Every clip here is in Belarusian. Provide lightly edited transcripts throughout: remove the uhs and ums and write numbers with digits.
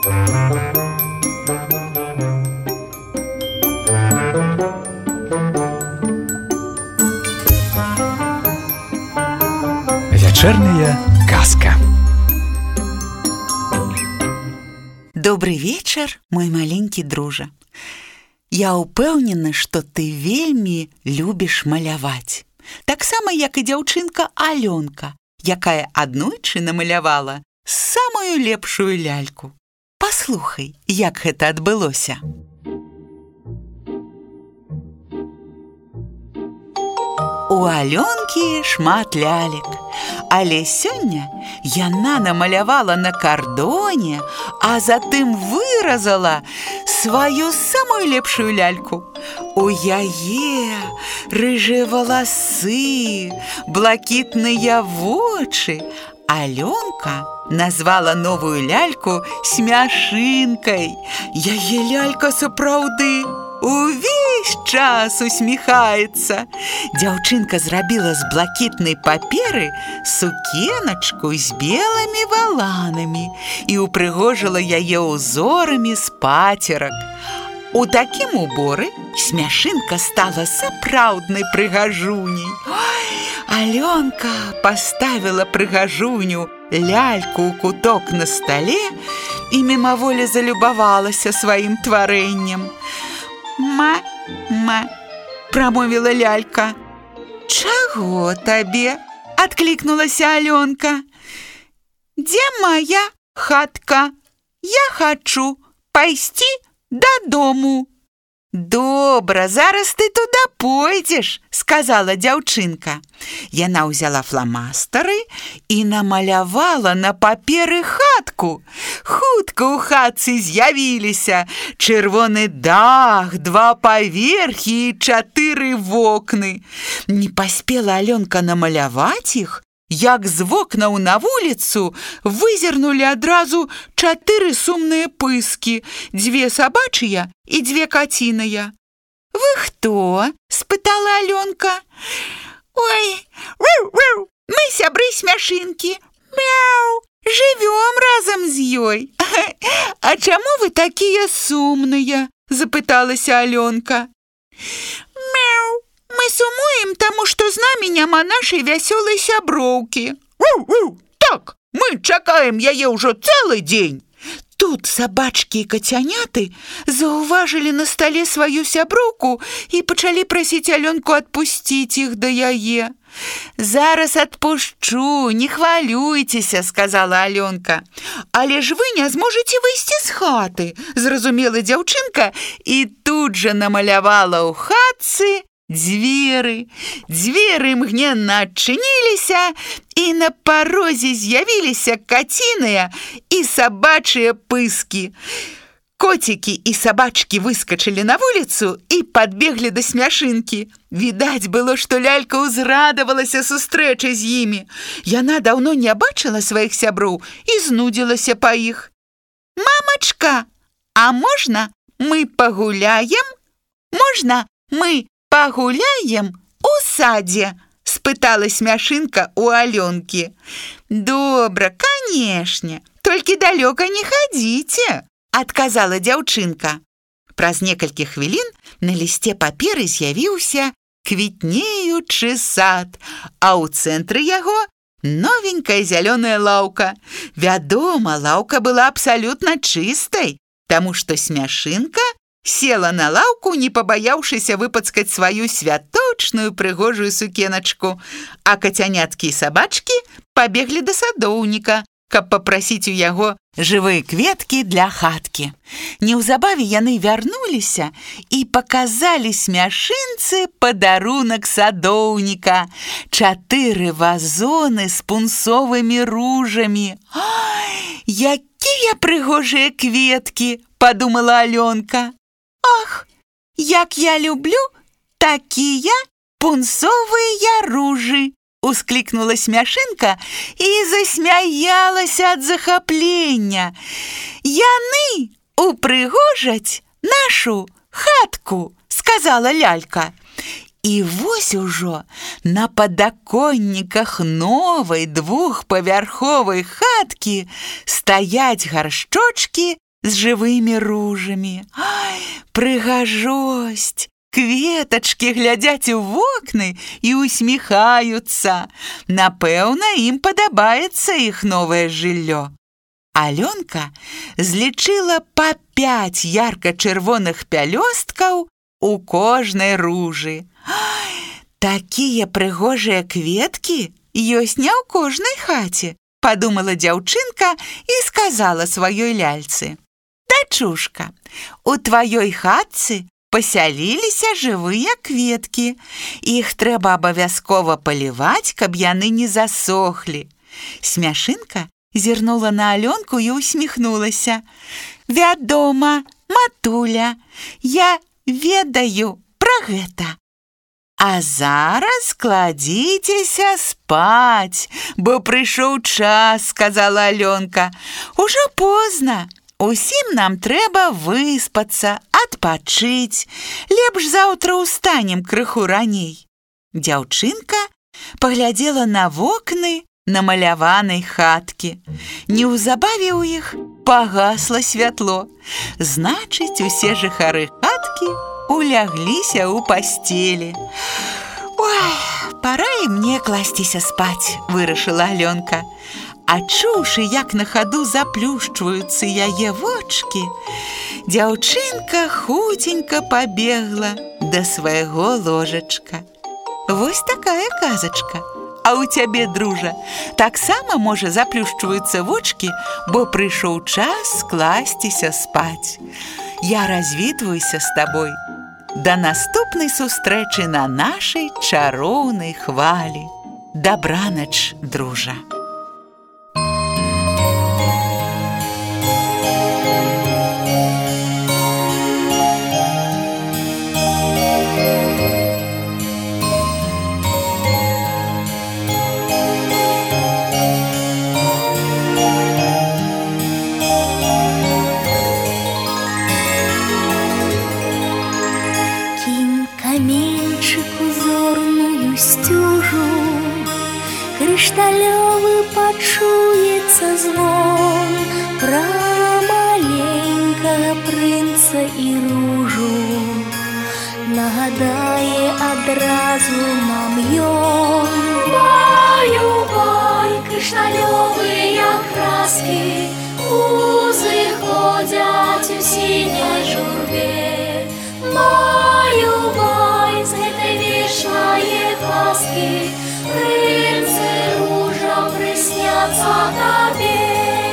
Вечерняя казка. Добрый вечер, мой маленькі дружа. Я ўпэўнена, што ты вельмі любіш маляваць. Таксама, як і дзяўчынка Алёнка, якая аднойчы намалявала самую лепшую ляльку. Паслухай, як гэта адбылося. У Алёнкі шмат лялек, але сёння яна намалявала на кардоне, а затым выразала сваю самую лепшую ляльку. У яе рыжыя валасы, блакітныя вочы. Алёнка назвала новую ляльку Смяшынкай. Яе лялька сапраўды увесь час усміхаецца. Дзяўчынка зрабіла з блакітнай паперы сукеначку з белымі валанамі і ўпрыгожыла яе ўзорамі з пацерак. У такім уборы Смяшынка стала сапраўднай прыгажуняй. Алёнка паставіла прыгажуню ляльку ў куток на стале і мімаволі залюбавалася сваім тварэннем. «Ма, прамовіла лялька. «Чаго табе?» – адклікнулася Алёнка. «Дзе мая хатка? Я хачу пайсці дадому». «Добра, зараз ты туда пойдзеш», – сказала дзяўчынка. Яна ўзяла фламастары і намалявала на паперы хатку. Хутка ў хатцы з'явіліся чырвоны дах, 2 паверхі і 4 вокны. Не паспела Алёнка намаляваць іх, як з вокнаў на вуліцу вызірнулі адразу 4 сумныя пыскі, 2 сабачыя і 2 каціныя. «Вы хто?» – спытала Алёнка. «Ой, мы сябры Смяшынкі. Мяу, жывём разам з ёй». «А чаму вы такія сумныя?» – запыталася Алёнка. «Мяу, мы сумуем, таму што з намі няма нашай вясёлай сяброўкі». «Так, мы чакаем яе ўжо цэлы дзень». Тут сабачкі і кацяняты заўважылі на стале сваю сяброўку і пачалі прасіць Алёнку адпусціць іх да яе. «Зараз адпушчу, не хвалюйцеся», – сказала Алёнка. «Але ж вы не зможаце выйсці з хаты», – зразумела дзяўчынка і тут жа намалявала ў хатцы дзверы. Дзверы імгненна адчыніліся, і на парозе з'явіліся каціныя і сабачыя пыскі. Коцікі і сабачкі выскачылі на вуліцу і падбеглі да Смяшынкі. Відаць было, што лялька ўзрадавалася сустрэчы з імі. Яна даўно не бачыла сваіх сяброў і знудзілася па іх. «Мамачка, а можна мы пагуляем? Можна мы пагуляем у садзе?» – спытала Смяшынка у Алёнкі. «Добра, канешне, толькі далёка не хадзіце», – адказала дзяўчынка. Праз некалькі хвілін на лісце паперы з'явіўся квітнеючы сад, а ў цэнтры яго новенькая зялёная лаўка. Вядома, лаўка была абсалютна чыстай, таму што Смяшынка села на лаўку, не пабаяўшыся выпацкаць сваю святочную прыгожую сукеначку, а кацяняткі і сабачкі пабеглі да садоўніка, каб папрасіць у яго жывыя кветкі для хаткі. Неўзабаве яны вярнуліся і паказалі Смяшынцы падарунак садоўніка – 4 вазоны з пунсовымі ружамі. «Ай, якія прыгожыя кветкі!» – падумала Алёнка. «Ах, як я люблю такія пунсовыя ружы!» – усклікнула Смяшынка і засмяялася ад захаплення. «Яны упрыгожаць нашу хатку!» – сказала лялька. І вось ужо на падаконніках новай 2-павярховай хаткі стаяць гаршчочкі з жывымі ружамі. Ай, прыгажосць! Кветачкі глядзяць у вокны і усміхаюцца. Напэўна, ім падабаецца іх новае жыллё. Алёнка злічыла па 5 ярка-чырвоных пялёсткаў у кожнай ружы. Ай, такія прыгожыя кветкі ёсць не ў кожнай хаце, падумала дзяўчынка і сказала сваёй ляльцы: «Дачушка, у тваёй хатцы пасяліліся жывыя кветкі. Іх трэба абавязкова паліваць, каб яны не засохлі». Смяшынка зірнула на Алёнку і усміхнулася. «Вядома, матуля, я ведаю пра гэта. А зараз кладзіцеся спаць, бо прыйшоў час», — сказала Алёнка. «Ужо позна. Усім нам трэба выспацца, адпачыць. Лепш заўтра ўстанем крыху раней». Дзяўчынка паглядзела на вокны намаляванай хаткі. Неўзабаве ў іх пагасла святло. Значыць, усе жыхары хаткі улягліся ў пасцелі. «Ой, пара і мне класціся спаць», — вырашыла Алёнка. Адчуўшы, як на хаду заплюшчваюцца яе вочкі, дзяўчынка хуценька пабегла да свайго ложачка. Вось такая казачка. А ў цябе, дружа, таксама, можа, заплюшчваюцца вочкі, бо прыйшоў час класціся спаць. Я развітваюся з табой. Да наступнай сустрэчы на нашай чароўнай хвалі. Дабранач, дружа. Крышталёвы пачуецца звон пра маленькага прынца і ружу. Нагадае адразу нам ён. Баю-бай, крышталёвыя краски узыходзяць у сіняй журбе. Баю-бай, з гэтай вечнае казкі прынцы ружа прысняцца табе.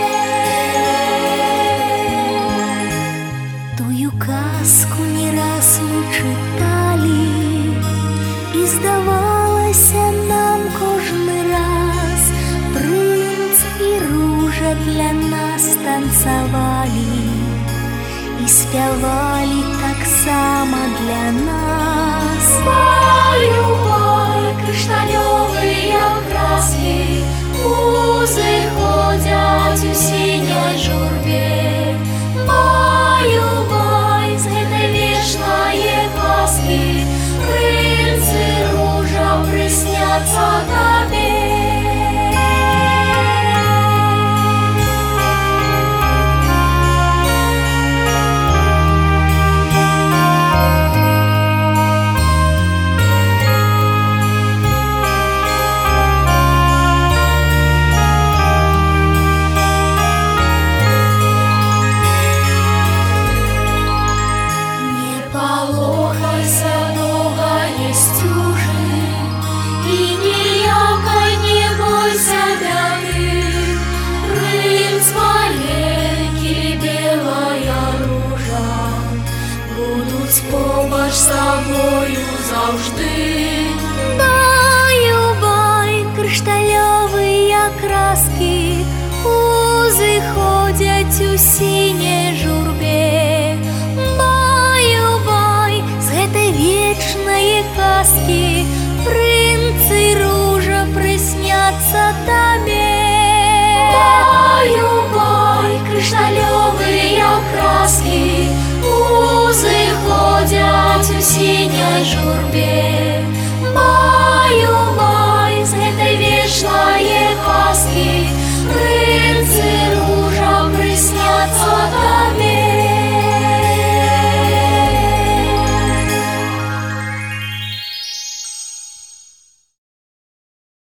Тую казку не раз мы чыталі, і здавалася нам кожны раз, прынц і ружа для нас танцавалі і спявалі таксама для нас. Баю-бай, крышталёвыя краски узыходзяць у сіняй журбе. Баю-бай, з гэтай вечнае казкі прынцы ружа прысняцца табе. Побач з табою заўжды. Баю-бай, крышталёвыя краски узыходзяць у сіняй журбе. Баю-бай, з гэтай вечнае казкі прынцы ружа прысняцца табе. Баю-бай, крышталёвыя краски узыходзяць у сіняй журбе.